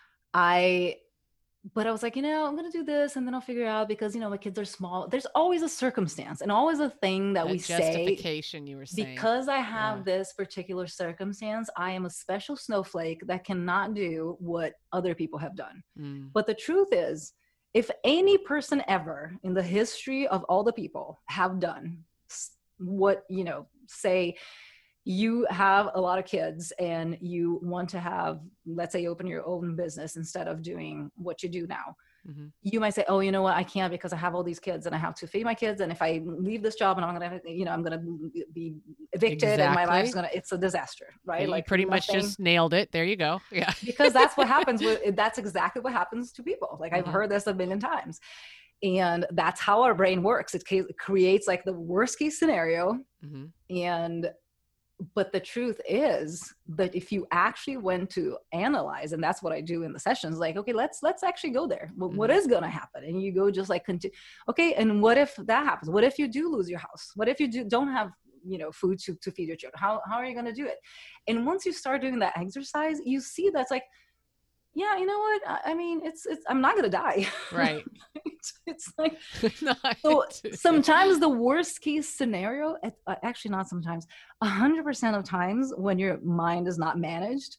but I was like, I'm going to do this and then I'll figure out, because, my kids are small. There's always a circumstance and always a thing that we justification you were saying. Because I have this particular circumstance, I am a special snowflake that cannot do what other people have done. But the truth is, if any person ever in the history of all the people have done what, say you have a lot of kids and you want to have, let's say, open your own business instead of doing what you do now. You might say, oh, you know what? I can't, because I have all these kids and I have to feed my kids. And if I leave this job and I'm going to be evicted and my life's it's a disaster, right? Yeah, like pretty much just nailed it. There you go. Yeah. Because that's what happens that's exactly what happens to people. Like I've heard this a million times. And that's how our brain works. It creates like the worst case scenario. But the truth is that if you actually went to analyze, and that's what I do in the sessions, like, okay, let's actually go there. What is going to happen? And you go just like, okay, and what if that happens? What if you do lose your house? What if you don't have, food to feed your children? How are you going to do it? And once you start doing that exercise, you see that's like, yeah, you know what? I mean, it's I'm not going to die. Right. It's like, so sometimes the worst case scenario, actually not sometimes, 100% of times when your mind is not managed,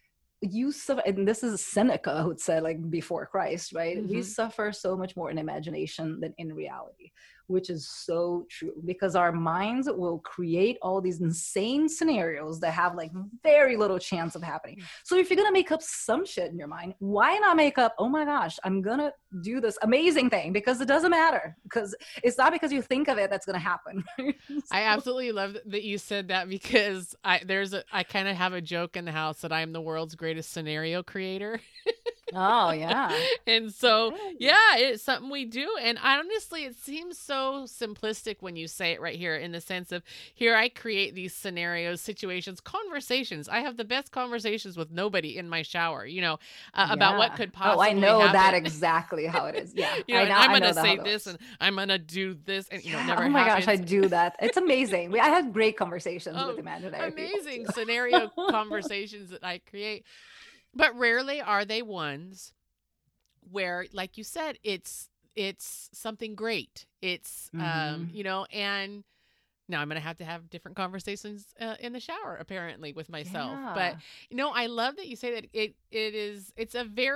and this is Seneca who said, like, before Christ, right? We suffer so much more in imagination than in reality, which is so true, because our minds will create all these insane scenarios that have like very little chance of happening. So if you're going to make up some shit in your mind, why not make up, oh my gosh, I'm going to do this amazing thing, because it doesn't matter, because it's not because you think of it that's going to happen. I absolutely love that you said that, because I kind of have a joke in the house that I'm the world's greatest scenario creator. Oh, yeah. And so, yeah, it's something we do. And honestly, it seems so simplistic when you say it right here, in the sense of, here I create these scenarios, situations, conversations. I have the best conversations with nobody in my shower, about what could possibly happen. I know happen. that exactly how it is. Yeah. I'm going to say this and I'm going to do this. And, it never happens. Oh my gosh, I do that. It's amazing. I had great conversations with imaginary amazing scenario conversations that I create. But rarely are they ones where, like you said, it's something great. It's, and now I'm going to have different conversations in the shower, apparently, with myself. Yeah. But, I love that you say that it's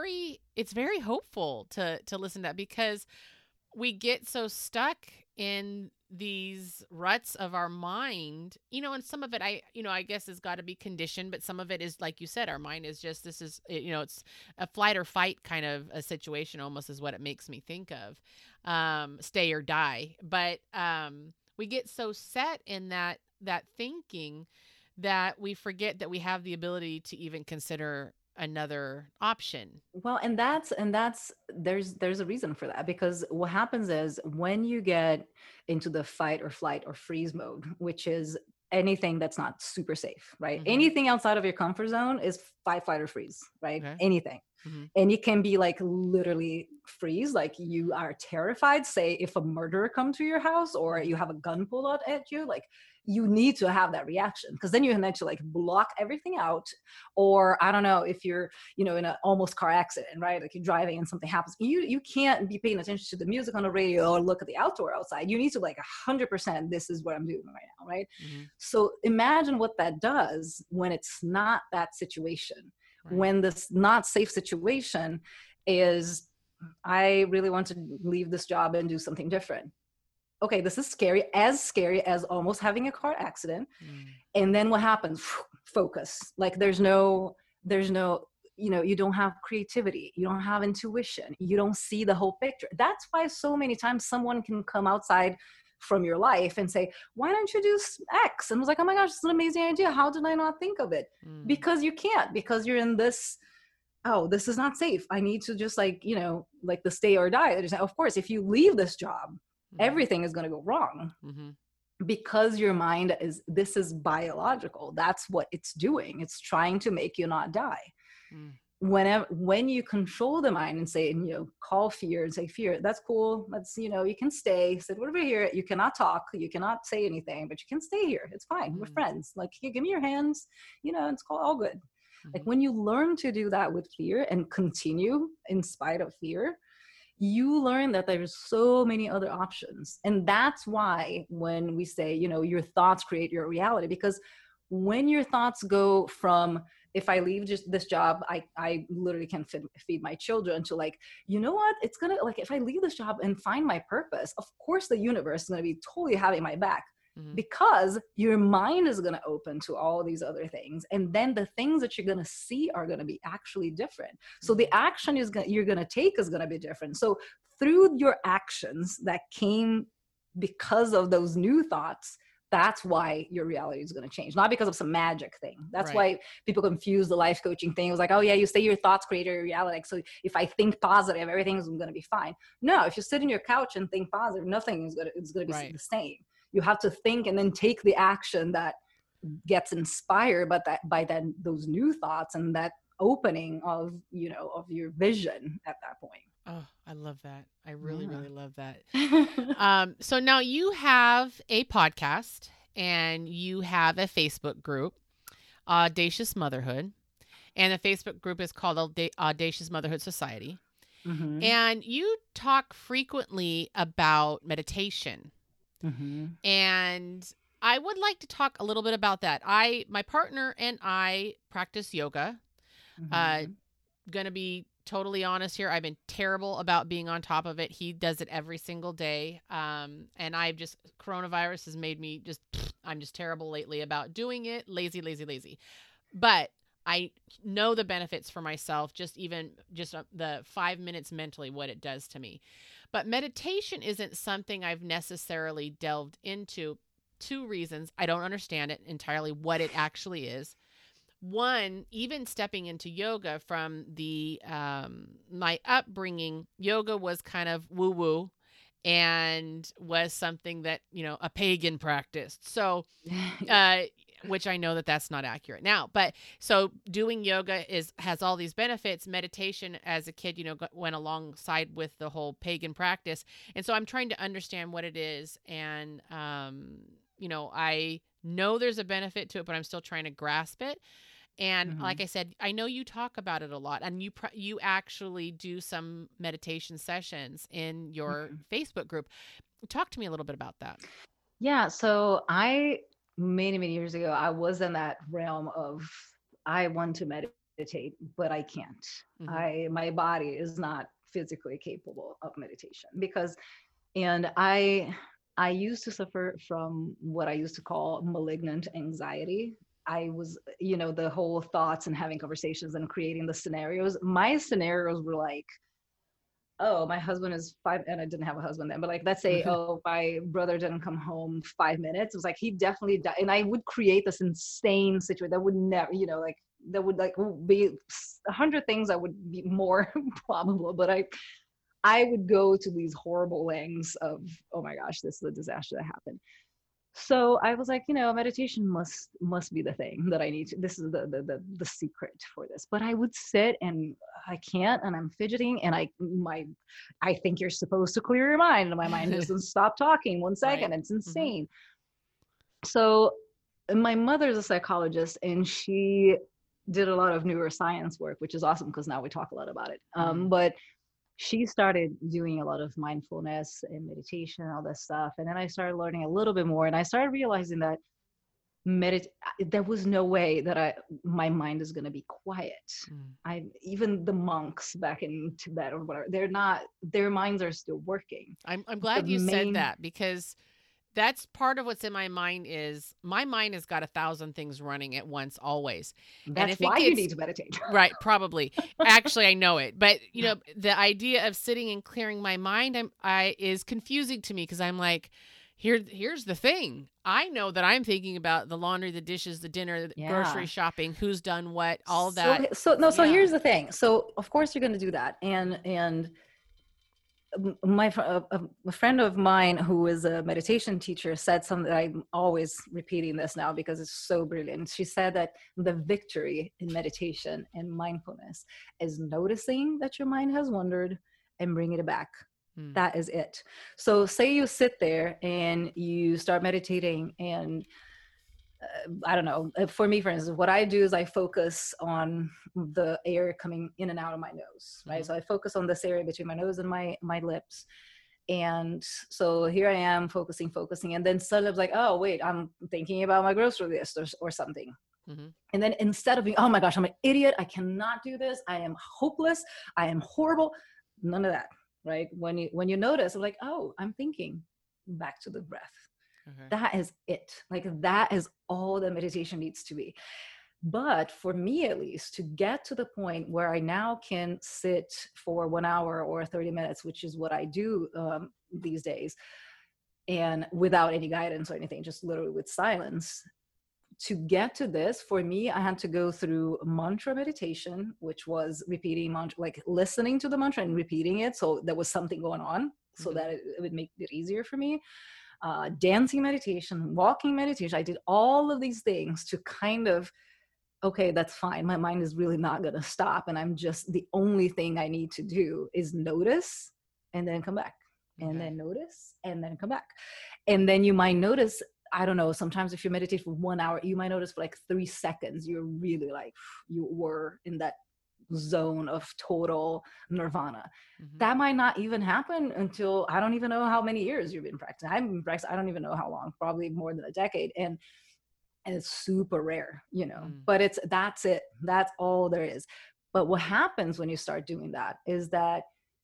very hopeful to listen to that, because we get so stuck in these ruts of our mind, and some of it, I guess has got to be conditioned, but some of it is, like you said, our mind is just, it's a flight or fight kind of a situation, almost, is what it makes me think of, stay or die. But we get so set in that thinking that we forget that we have the ability to even consider another option. Well, and that's there's a reason for that, because what happens is, when you get into the fight or flight or freeze mode, which is anything that's not super safe, right? Anything outside of your comfort zone is fight, flight, or freeze, right? Okay. Anything. And it can be like literally freeze, like you are terrified, say if a murderer comes to your house or you have a gun pulled out at you, like you need to have that reaction, because then you can actually like block everything out. Or I don't know, if you're, in an almost car accident, right? Like you're driving and something happens, you can't be paying attention to the music on the radio or look at the outdoor outside. You need to like 100%, this is what I'm doing right now, right? So imagine what that does when it's not that situation. Right. When this not safe situation is, I really want to leave this job and do something different. Okay, this is scary as almost having a car accident. And then what happens? Focus. Like there's no, you don't have creativity. You don't have intuition. You don't see the whole picture. That's why so many times someone can come outside from your life and say, why don't you do X? And I was like, oh my gosh, this is an amazing idea. How did I not think of it? Because you can't, because you're in this, oh, this is not safe. I need to just like the stay or die. Of course, if you leave this job, everything is going to go wrong, because your mind this is biological. That's what it's doing. It's trying to make you not die. when you control the mind and say, call fear and say, fear, that's cool, let's, you can stay, sit over here, you cannot talk, you cannot say anything, but you can stay here, it's fine, we're friends, like, give me your hands, it's all good. Like, when you learn to do that with fear and continue in spite of fear, you learn that there's so many other options. And that's why when we say, your thoughts create your reality, because when your thoughts go from, if I leave just this job, I literally can feed my children, to like, what, it's gonna, like, if I leave this job and find my purpose, of course the universe is gonna be totally having my back, because your mind is gonna open to all these other things, and then the things that you're gonna see are gonna be actually different. So the action you're gonna take is gonna be different. So through your actions that came because of those new thoughts, that's why your reality is going to change, not because of some magic thing. That's why people confuse the life coaching thing. It was like, oh yeah, you say your thoughts create your reality. So if I think positive, everything's going to be fine. No, if you sit in your couch and think positive, nothing is going to be the same. You have to think and then take the action that gets inspired by then those new thoughts and that opening of your vision at that point. Oh, I love that. I really, really love that. So now you have a podcast and you have a Facebook group, Audacious Motherhood. And the Facebook group is called Audacious Motherhood Society. Mm-hmm. And you talk frequently about meditation. Mm-hmm. And I would like to talk a little bit about that. My partner and I practice yoga. Mm-hmm. Gonna be totally honest here. I've been terrible about being on top of it. He does it every single day. And coronavirus has made me I'm just terrible lately about doing it. Lazy. But I know the benefits for myself, just the 5 minutes mentally, what it does to me. But meditation isn't something I've necessarily delved into. 2 reasons. I don't understand it entirely, what it actually is. One, even stepping into yoga from my upbringing, yoga was kind of woo-woo and was something that, a pagan practiced. So, which I know that's not accurate now, but so doing yoga has all these benefits. Meditation as a kid, went alongside with the whole pagan practice. And so I'm trying to understand what it is. And, I know there's a benefit to it, but I'm still trying to grasp it. And like I said, I know you talk about it a lot, and you actually do some meditation sessions in your Facebook group. Talk to me a little bit about that. Yeah. So many years ago, I was in that realm of, I want to meditate, but I can't. Mm-hmm. My body is not physically capable of meditation and I used to suffer from what I used to call malignant anxiety. I was, the whole thoughts and having conversations and creating the scenarios. My scenarios were like, oh, my husband is 5, and I didn't have a husband then, but like, let's say, oh, my brother didn't come home 5 minutes. It was like, he definitely died. And I would create this insane situation that would never, that would like be 100 things that would be more probable, but I would go to these horrible lengths of, oh my gosh, this is a disaster that happened. So I was like, meditation must be the thing that I need to, this is the secret for this. But I would sit and I can't, and I'm fidgeting, and I think you're supposed to clear your mind, and my mind doesn't stop talking 1 second. Right. It's insane. Mm-hmm. So my mother's a psychologist, and she did a lot of neuroscience work, which is awesome because now we talk a lot about it. But she started doing a lot of mindfulness and meditation and all this stuff. And then I started learning a little bit more, and I started realizing that there was no way that my mind is going to be quiet. Even the monks back in Tibet or whatever, their minds are still working. I'm glad you said that, because that's part of what's in my mind. Is my mind has got 1,000 things running at once, always. That's why you need to meditate. Right, probably. Actually, I know it, but the idea of sitting and clearing my mind, is confusing to me, because I'm like, here's the thing. I know that I'm thinking about the laundry, the dishes, the dinner, the grocery shopping, who's done what, all that. So here's the thing. So of course you're going to do that, and a friend of mine who is a meditation teacher said something that I'm always repeating this now because it's so brilliant. She said that the victory in meditation and mindfulness is noticing that your mind has wandered and bringing it back. That is it. So say you sit there and you start meditating and I don't know, for me, for instance, what I do is I focus on the air coming in and out of my nose, right? So I focus on this area between my nose and my lips. And so here I am focusing. And then suddenly I was like, oh, wait, I'm thinking about my grocery list or something. And then instead of being, oh my gosh, I'm an idiot, I cannot do this, I am hopeless, I am horrible, none of that, right? When you notice, I'm like, oh, I'm thinking, back to the breath. That is it. Like that is all that meditation needs to be. But for me, at least, to get to the point where I now can sit for 1 hour or 30 minutes, which is what I do these days, and without any guidance or anything, just literally with silence. To get to this, for me, I had to go through mantra meditation, which was repeating mantra, like listening to the mantra and repeating it. So there was something going on so that it would make it easier for me. Dancing meditation, walking meditation. I did all of these things to kind of, okay, that's fine. My mind is really not going to stop. And I'm just, the only thing I need to do is notice and then come back and then notice and then come back. And then you might notice, I don't know, sometimes if you meditate for 1 hour, you might notice for like 3 seconds, you're really like, you were in that zone of total nirvana. That might not even happen until, I don't even know how many years you've been practicing. I've been practicing, I don't even know how long, probably more than a decade. And it's super rare, but that's it. That's all there is. But what happens when you start doing that is that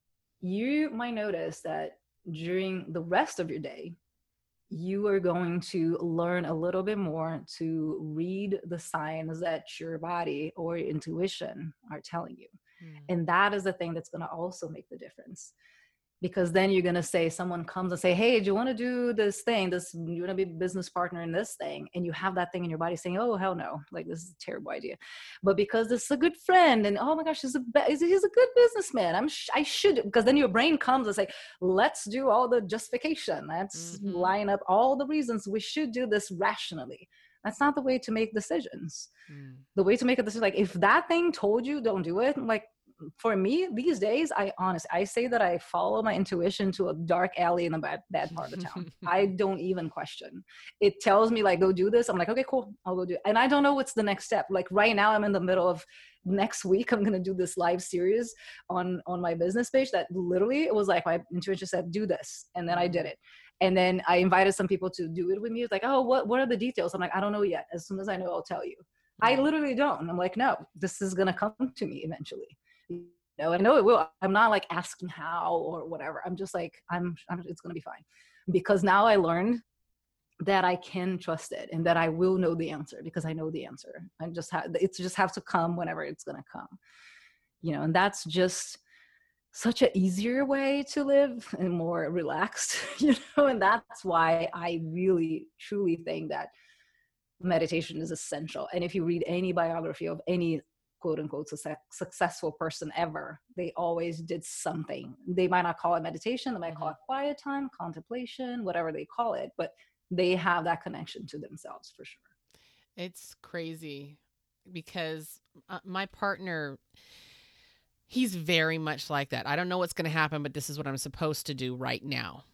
you might notice that during the rest of your day, you are going to learn a little bit more to read the signs that your body or your intuition are telling you. And that is the thing that's going to also make the difference. Because then you're going to say, someone comes and say, hey, do you want to do this thing? You want to be a business partner in this thing? And you have that thing in your body saying, oh, hell no, like this is a terrible idea. But because this is a good friend and oh my gosh, he's a good businessman. I should, because then your brain comes and say, let's do all the justification. Let's line up all the reasons we should do this rationally. That's not the way to make decisions. The way to make a decision, like if that thing told you don't do it, like for me these days, I say that I follow my intuition to a dark alley in a bad part of the town. I don't even question. It tells me like, go do this. I'm like, okay, cool, I'll go do it. And I don't know what's the next step. Like right now I'm in the middle of next week, I'm going to do this live series on my business page that literally it was like my intuition said, do this. And then I did it. And then I invited some people to do it with me. It's like, oh, what are the details? I'm like, I don't know yet. As soon as I know, I'll tell you. I literally don't. I'm like, no, this is going to come to me eventually. I know it will. I'm not like asking how or whatever. I'm just like, it's going to be fine. Because now I learned that I can trust it and that I will know the answer because I know the answer. It just has to come whenever it's going to come, and that's just such an easier way to live and more relaxed, and that's why I really, truly think that meditation is essential. And if you read any biography of any quote unquote successful person ever, they always did something. They might not call it meditation, they might call it quiet time, contemplation, whatever they call it, but they have that connection to themselves for sure. It's crazy because my partner, he's very much like that. I don't know what's going to happen, but this is what I'm supposed to do right now.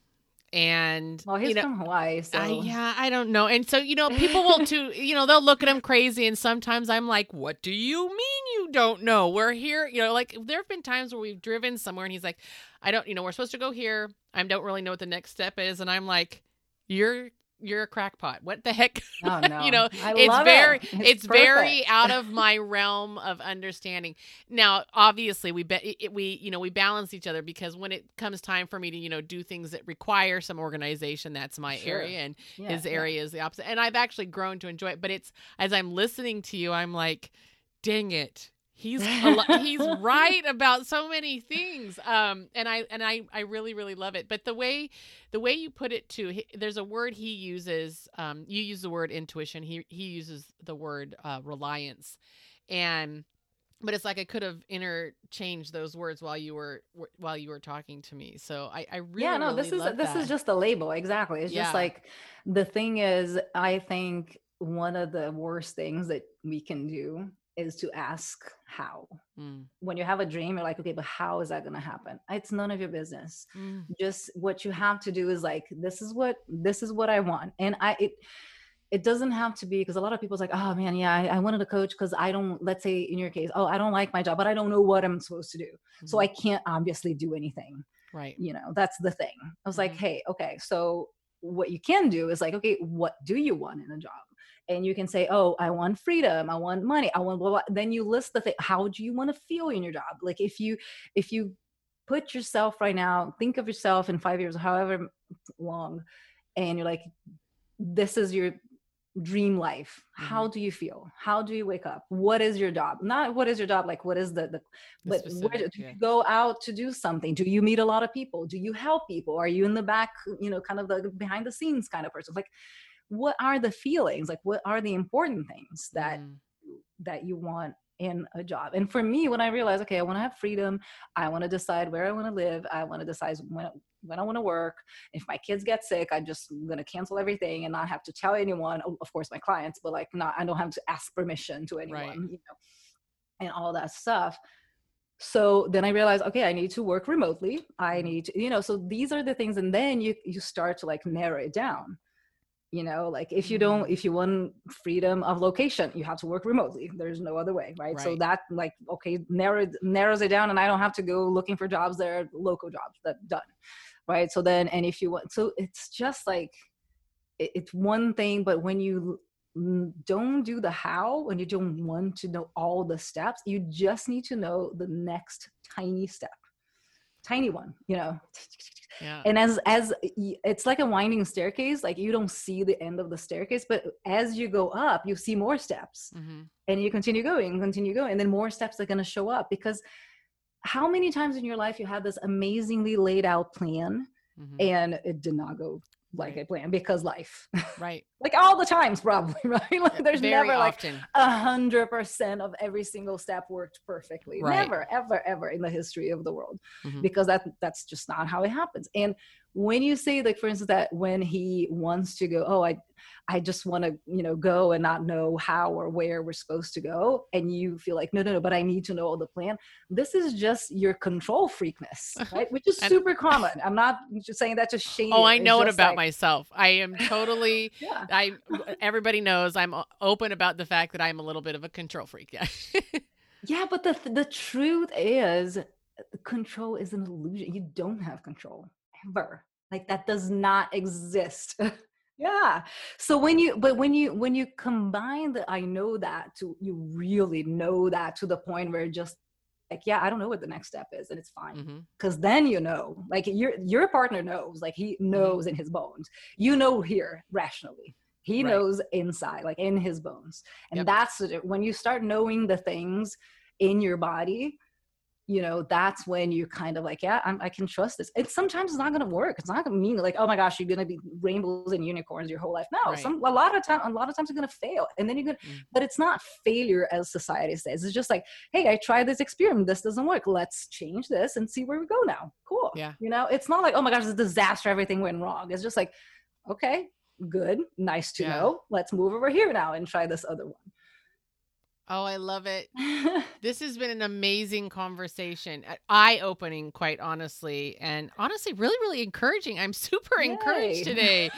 And well, he's from Hawaii, so I don't know. And so, people will too, they'll look at him crazy. And sometimes I'm like, what do you mean you don't know? We're here, like there have been times where we've driven somewhere and he's like, I don't, we're supposed to go here. I don't really know what the next step is. And I'm like, you're a crackpot. What the heck? Oh, no. It's very out of my realm of understanding. Now, obviously we balance each other because when it comes time for me to, do things that require some organization, that's my area, and his area is the opposite. And I've actually grown to enjoy it, but it's, as I'm listening to you, I'm like, dang it. He's right about so many things, and I really, really love it. But the way you put it too, there's a word he uses. You use the word intuition. He uses the word reliance, and but it's like I could have interchanged those words while you were talking to me. So I Yeah, really, no, really love this is that. just a label. Exactly. It's just Yeah. like, the thing is, I think one of the worst things that we can do is to ask how. When you have a dream, you're like, okay, but how is that going to happen? It's none of your business. Just what you have to do is like, this is what I want. And it doesn't have to be, because a lot of people's like, oh man, yeah, I wanted a coach because I don't, let's say in your case, oh, I don't like my job, but I don't know what I'm supposed to do. So I can't obviously do anything. Right. You know, that's the thing. I was like, hey, okay, so what you can do is like, okay, what do you want in a job? And you can say, oh, I want freedom, I want money, I want blah, blah. Then you list the thing. How do you want to feel in your job? Like if you put yourself right now, think of yourself in 5 years, however long, and you're like, this is your dream life. How do you feel? How do you wake up? What is your job? Not what is your job, like what is the but where do you go out to do something? Do you meet a lot of people? Do you help people? Are you in the back, you know, kind of the behind the scenes kind of person? Like, what are the feelings? Like, what are the important things that you want in a job? And for me, when I realized, okay, I want to have freedom, I want to decide where I want to live, I want to decide when I want to work. If my kids get sick, I'm just going to cancel everything and not have to tell anyone, of course my clients, but like not, I don't have to ask permission to anyone, right. you know, and all that stuff. So then I realized, okay, I need to work remotely. I need to, you know, so these are the things. And then you start to like narrow it down. You know, like if you want freedom of location, you have to work remotely. There's no other way, right? So that like, okay, narrows it down, and I don't have to go looking for jobs that are local jobs that done, right? So then, and if you want, so it's just like, it's one thing, but when you don't do the how, when you don't want to know all the steps, you just need to know the next tiny step, tiny one, you know. Yeah. And as it's like a winding staircase, like you don't see the end of the staircase, but as you go up, you see more steps, and you continue going, and then more steps are going to show up. Because how many times in your life you had this amazingly laid out plan and it did not go like I planned because life, right? Like all the times, probably, right? Like there's Very never often. like 100% of every single step worked perfectly. Right. Never, ever, ever in the history of the world, because that's just not how it happens. And when you say, like, for instance, that when he wants to go, oh, I just want to, you know, go and not know how or where we're supposed to go, and you feel like, no, but I need to know all the plan. This is just your control freakness, right? Which is super common. I'm not just saying that to shame you. Oh, I know it about myself. I am totally, yeah. Everybody knows I'm open about the fact that I'm a little bit of a control freak. Yeah. Yeah, but the truth is, control is an illusion. You don't have control ever. Like, that does not exist. Yeah. So when you combine the I know that to you really know that to the point where just like, yeah, I don't know what the next step is, and it's fine. Because then, you know, like your partner knows, like he knows in his bones. You know, here rationally. He knows inside, like in his bones. And that's when you start knowing the things in your body, you know, that's when you kind of like, yeah, I can trust this. And sometimes it's not going to work. It's not going to mean like, oh my gosh, you're going to be rainbows and unicorns your whole life. No, a lot of times you're going to fail. And then you're going to, but it's not failure as society says. It's just like, hey, I tried this experiment. This doesn't work. Let's change this and see where we go now. Cool. Yeah. You know, it's not like, oh my gosh, it's a disaster. Everything went wrong. It's just like, okay, good. Nice to know. Let's move over here now and try this other one. Oh, I love it. This has been an amazing conversation, eye-opening, quite honestly, and honestly, really, really encouraging. I'm super encouraged today.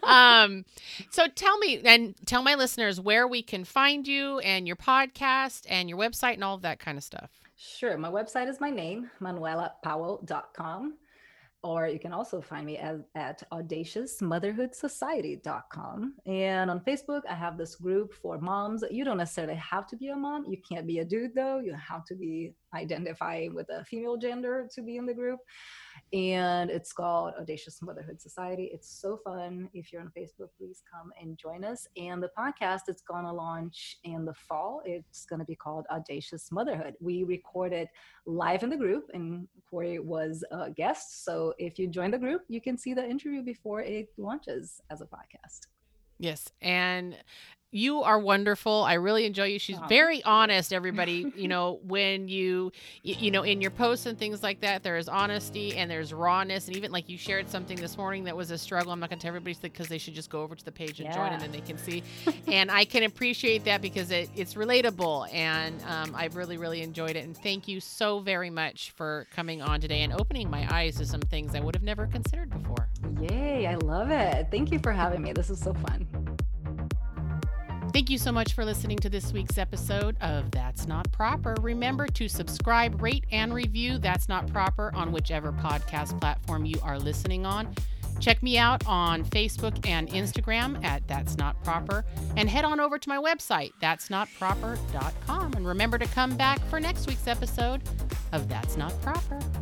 So tell me, and tell my listeners where we can find you and your podcast and your website and all of that kind of stuff. Sure. My website is my name, manuelapowell.com. Or you can also find me at audaciousmotherhoodsociety.com. And on Facebook, I have this group for moms. You don't necessarily have to be a mom. You can't be a dude, though. You have to be identifying with a female gender to be in the group. And it's called Audacious Motherhood Society. It's so fun. If you're on Facebook, please come and join us. And the podcast is going to launch in the fall. It's going to be called Audacious Motherhood. We recorded live in the group, and Corey was a guest. So if you join the group, you can see the interview before it launches as a podcast. Yes. And You are wonderful. I really enjoy you. She's very honest, everybody. When you in your posts and things like that, there is honesty and there's rawness. And even like you shared something this morning that was a struggle. I'm not going to tell everybody because they should just go over to the page and join and then they can see. And I can appreciate that because it's relatable. And I've really, really enjoyed it. And thank you so very much for coming on today and opening my eyes to some things I would have never considered before. Yay, I love it. Thank you for having me. This is so fun. Thank you so much for listening to this week's episode of That's Not Proper. Remember to subscribe, rate, and review That's Not Proper on whichever podcast platform you are listening on. Check me out on Facebook and Instagram at That's Not Proper, and head on over to my website, that'snotproper.com. And remember to come back for next week's episode of That's Not Proper.